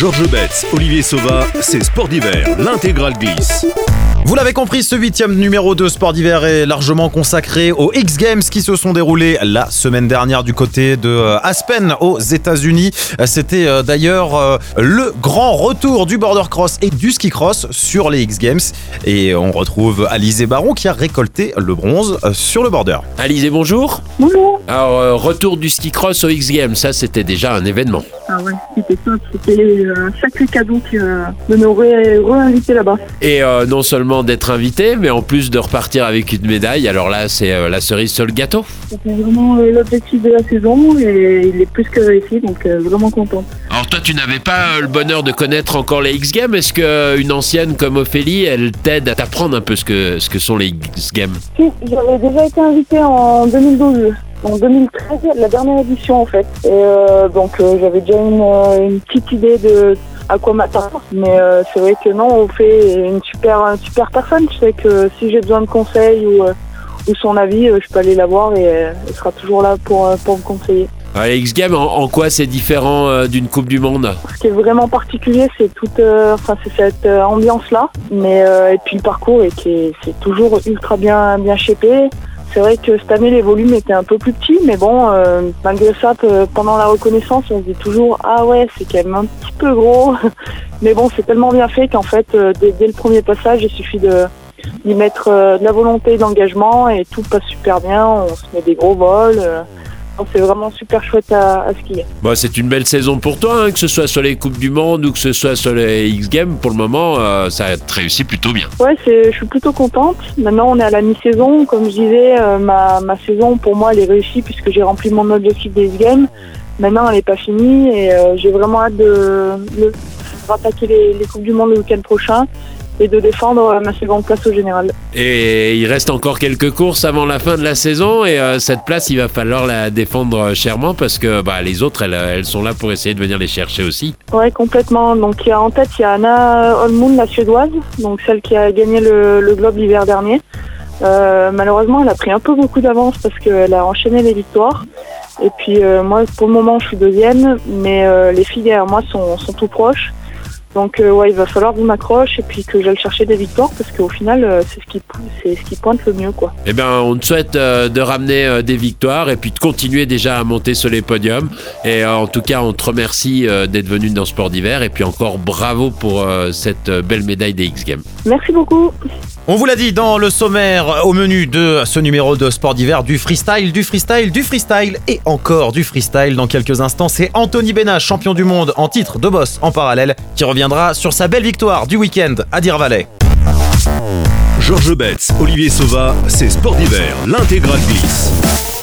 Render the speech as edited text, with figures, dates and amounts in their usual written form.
Georges Betts, Olivier Sauva, c'est Sport d'hiver, l'intégrale glisse. Vous l'avez compris, ce 8e numéro de Sport d'hiver est largement consacré aux X-Games qui se sont déroulés la semaine dernière du côté de Aspen aux États-Unis. C'était d'ailleurs le grand retour du border cross et du ski cross sur les X-Games. Et on retrouve Alizé Baron qui a récolté le bronze sur le border. Alizé, bonjour. Bonjour. Alors, retour du ski cross aux X-Games, ça c'était déjà un événement. Ah ouais, c'était top, c'était un sacré cadeau de nous réinviter là-bas. Et non seulement d'être invité, mais en plus de repartir avec une médaille. Alors là, c'est la cerise sur le gâteau. C'était vraiment l'objectif de la saison et il est plus que réussi, donc vraiment contente. Alors toi, tu n'avais pas le bonheur de connaître encore les X-Games. Est-ce qu'une ancienne comme Ophélie, elle t'aide à t'apprendre un peu ce que sont les X-Games? Si, j'avais déjà été invitée en 2012. En 2013, la dernière édition en fait. Et donc j'avais déjà une petite idée de à quoi m'attendre. Mais c'est vrai que non, on fait une super personne. Je sais que si j'ai besoin de conseils ou son avis, je peux aller la voir et elle sera toujours là pour me conseiller. Les X-Games, en quoi c'est différent d'une Coupe du Monde? Ce qui est vraiment particulier, c'est c'est cette ambiance-là. Mais et puis le parcours c'est toujours ultra bien shapé. C'est vrai que cette année, les volumes étaient un peu plus petits, mais bon, malgré ça, pendant la reconnaissance, on se dit toujours « Ah ouais, c'est quand même un petit peu gros ». Mais bon, c'est tellement bien fait qu'en fait, dès le premier passage, il suffit d'y mettre de la volonté et d'engagement et tout passe super bien. On se met des gros vols. C'est vraiment super chouette à skier. Bon, c'est une belle saison pour toi, hein, que ce soit sur les Coupes du Monde ou que ce soit sur les X-Games. Pour le moment, ça a réussi plutôt bien. Ouais, je suis plutôt contente. Maintenant, on est à la mi-saison. Comme je disais, ma saison, pour moi, elle est réussie puisque j'ai rempli mon objectif des X-Games. Maintenant, elle n'est pas finie et j'ai vraiment hâte de rattaquer les Coupes du Monde le week-end prochain et de défendre ma seconde place au général. Et il reste encore quelques courses avant la fin de la saison et cette place, il va falloir la défendre chèrement parce que les autres, elles sont là pour essayer de venir les chercher aussi. Ouais, complètement. Donc en tête, il y a Anna Holmlund, la suédoise, donc celle qui a gagné le Globe l'hiver dernier. Malheureusement, elle a pris un peu beaucoup d'avance parce qu'elle a enchaîné les victoires. Et puis moi, pour le moment, je suis deuxième, mais les filles derrière moi sont tout proches. Donc il va falloir que je m'accroche et puis que j'aille chercher des victoires parce qu'au final c'est ce qui pointe le mieux quoi. Eh bien on te souhaite de ramener des victoires et puis de continuer déjà à monter sur les podiums et en tout cas on te remercie d'être venu dans Sport d'hiver et puis encore bravo pour cette belle médaille des X-Games. Merci beaucoup. On vous l'a dit dans le sommaire au menu de ce numéro de Sport d'hiver, du freestyle et encore du freestyle. Dans quelques instants, c'est Anthony Benach, champion du monde en titre de boss en parallèle, qui reviendra sur sa belle victoire du week-end à Deer Valley. Georges Betts, Olivier Sauva, c'est Sport d'hiver, l'intégrale glisse.